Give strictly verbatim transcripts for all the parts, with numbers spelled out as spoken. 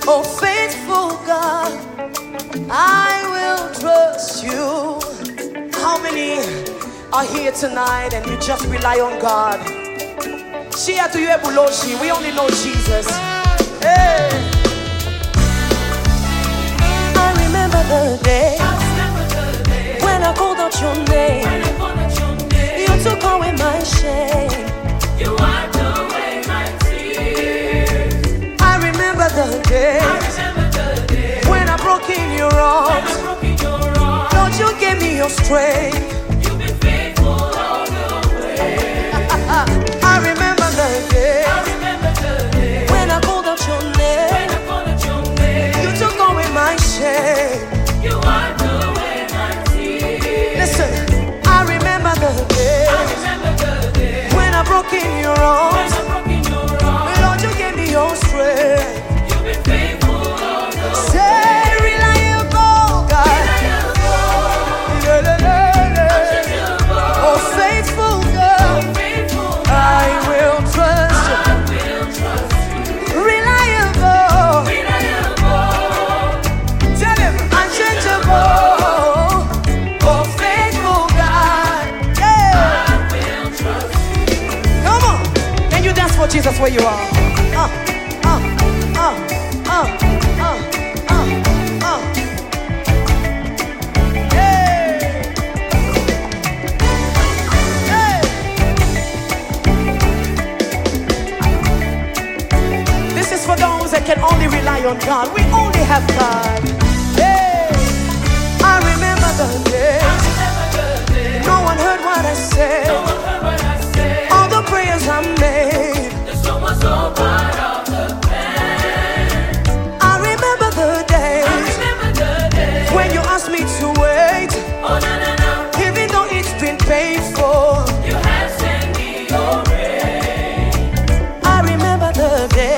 Oh, faithful God, I will trust you. How many are here tonight and you just rely on God? Shia to you ebuloshi. We only know Jesus. Hey. I remember the day when I called out your name. You took away my shame. You wiped away my tears. I remember the day when I broke in your arms. Lord, you gave me your strength. You've been faithful all the way. I remember the day when I called out your name. You took away my shame. You wiped away my tears. Listen, I remember the day when I broke in your arms. Lord, you gave me your strength. You've been faithful all the way. Say reliable God. Oh, faithful God, I will trust you. Reliable, tell him unchangeable. Oh, faithful God, yeah. Come on, can you dance for Jesus where you are? Uh, uh, uh, uh, uh, uh, uh. For those that can only rely on God, we only have God. Hey, I remember the day. No one heard what I said. All the prayers I made. I remember the day when you asked me to wait. Even though it's been painful, you have sent me your rain. I remember the day.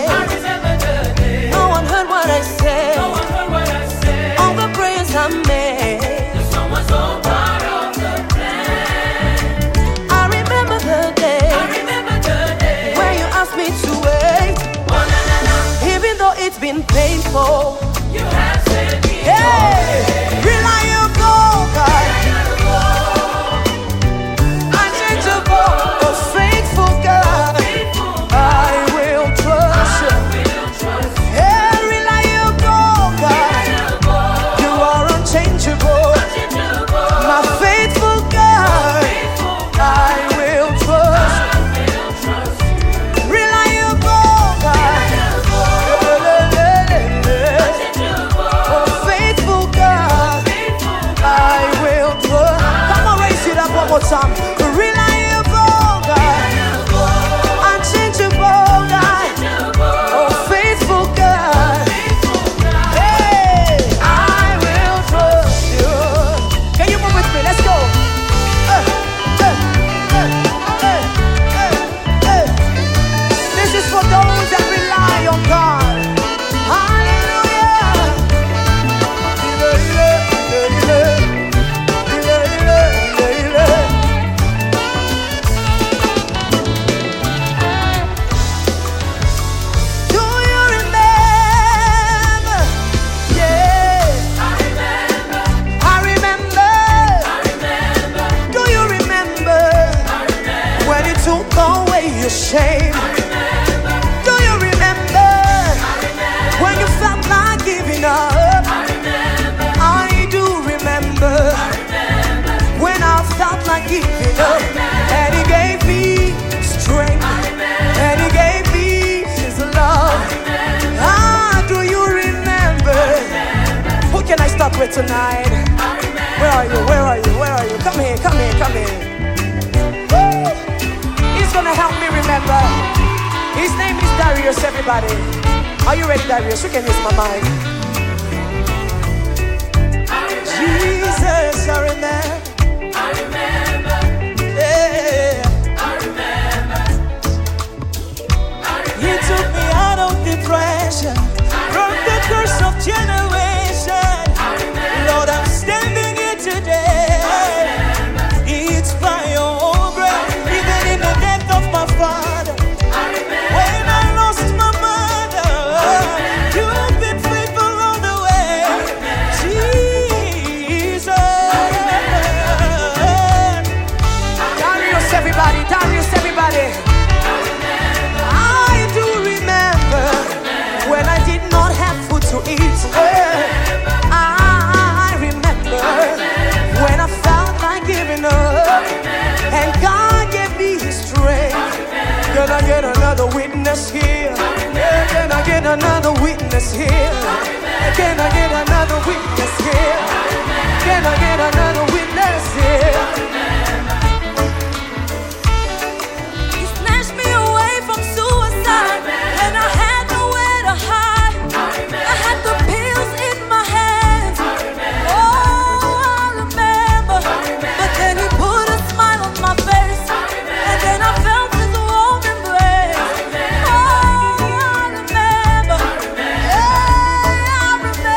I said, no one heard what I said. All the prayers I made. The song was all part of the plan. I remember the day. I remember the day when you asked me to wait. Oh, na, na, na. Even though it's been painful, you have said me. Hey, reliable God, unchangeable, a faithful God. I will trust you. My faithful God, I will trust. Reliable God, oh faithful God, I will trust. Come on, raise it up one more time. Reliable God, unchangeable God, oh faithful God. Let's go. Uh, uh, uh, uh, uh, uh. This is for those that rely on God. Hallelujah. Do you remember? Yeah. I remember. I remember. Took away your shame. Do you remember? When you felt like giving up? I do remember. When I felt like giving up, and He gave me strength, and He gave me His love. Ah, do you remember? Who can I start with tonight? Where are you? Where are you? Where are you? Come here, come here, come here. Gonna help me remember. His name is Darius, everybody. Are you ready, Darius? You can use my mic. Jesus, I remember. I remember. Yeah. I remember. I remember. He took me out of depression, from the curse of generation. Lord, I'm standing here today. It's by your grace. Even in the death of my father, when I lost my mother, you've been another witness here? Can I get another witness here? Can I get another witness here? Can I get another witness here? You snatched me away from suicide, and I had nowhere to hide. I had the pills in my hands. Oh, I remember. But then he put a smile on my face, and then I felt his warm embrace. Oh, I remember. Yeah, I remember.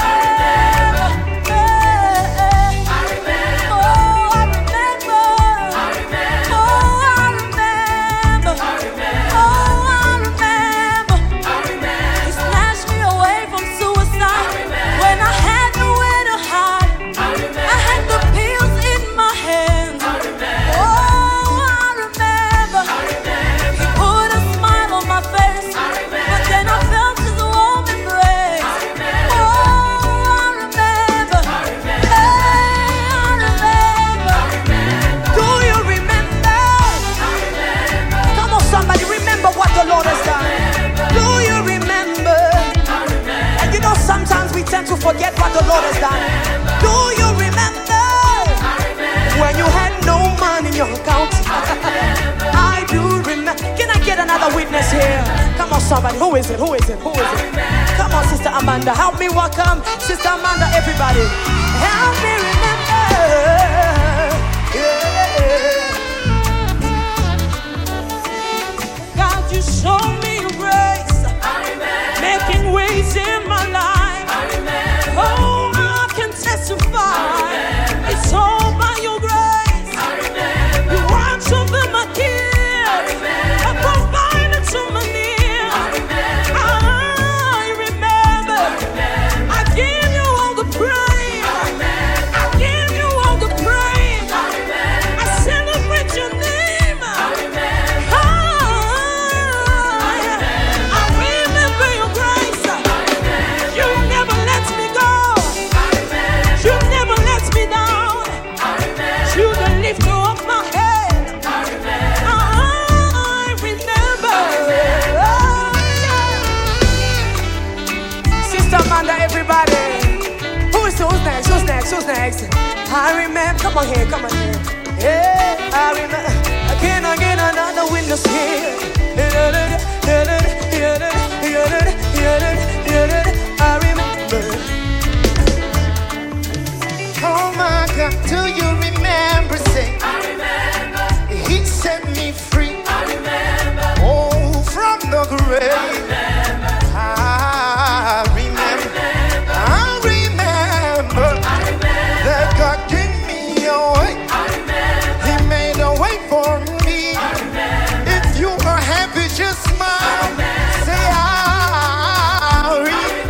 Yeah. Oh, I remember. Oh, I remember. Oh, I remember. He snatched me away from suicide when I had nowhere to hide. I had the pills in my hands. Oh, I remember. He put a smile on my face, but then I felt his warm embrace. Oh, I remember. Hey, I remember. Do you remember? Come on, somebody, remember what the Lord has done. Do you remember? And you know, sometimes we tend to forget what the Lord has done. Do you remember when you had no money in your account? I do remember. Can I get another witness here? Come on, somebody. Who is it? Who is it? Who is it? Come on, Sister Amanda. Help me welcome Sister Amanda, everybody. Help me remember. Yeah. God, you show me your grace, making ways in my life. Oh, I can testify. It's all by your grace. You watch over my kids. I provided to my needs. I remember. I give you all the praise. I give you all the praise. I celebrate your name. I, I remember your grace. You never let me go. You never let me down. You the lifter of my head. I remember. Sister Amanda, everybody. Who is who's next? Who's next? Who's next? I remember. Come on here. Come on here. Yeah, I remember. Again, again, another witness here. I remember. Oh my God, do you remember? Say, I remember. He set me free. I remember. Oh, from the grave. I remember. I remember. I remember. I remember. That God gave me a way. I remember. He made a way for me. I remember. If you are happy, just smile. Say, I remember.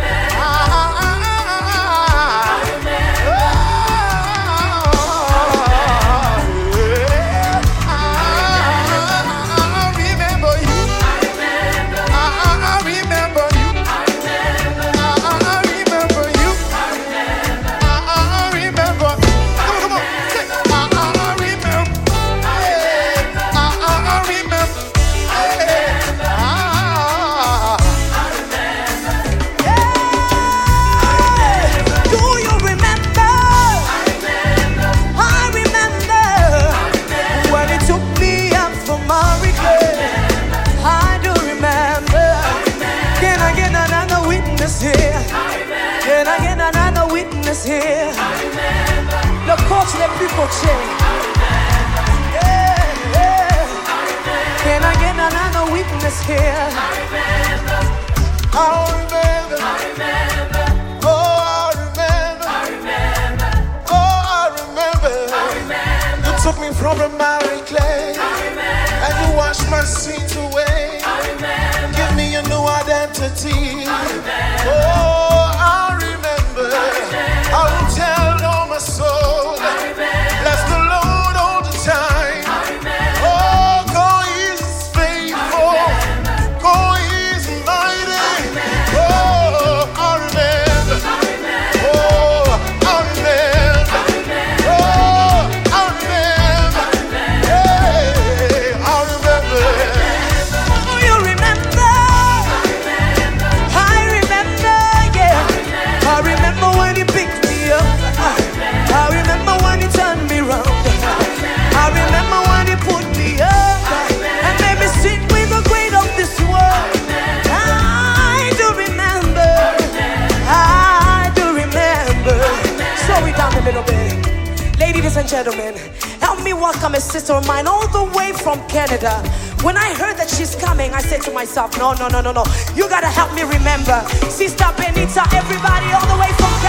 Here, le coach les plus coachés. Yeah, yeah. Can I get another witness here? I remember. Oh, I remember. Oh, I remember. You took me from a miry clay, and you washed my sins away. Give me a new identity. Oh, I remember. I will tell all my soul, bless the Lord all the time. Oh, God is faithful, God is mighty. Oh, I remember. Oh, I remember. Oh, I remember. Hey, I remember. Oh, you gentlemen, help me welcome a sister of mine all the way from Canada. When I heard that she's coming, I said to myself, no, no, no, no, no. You gotta help me remember. Sister Benita, everybody all the way from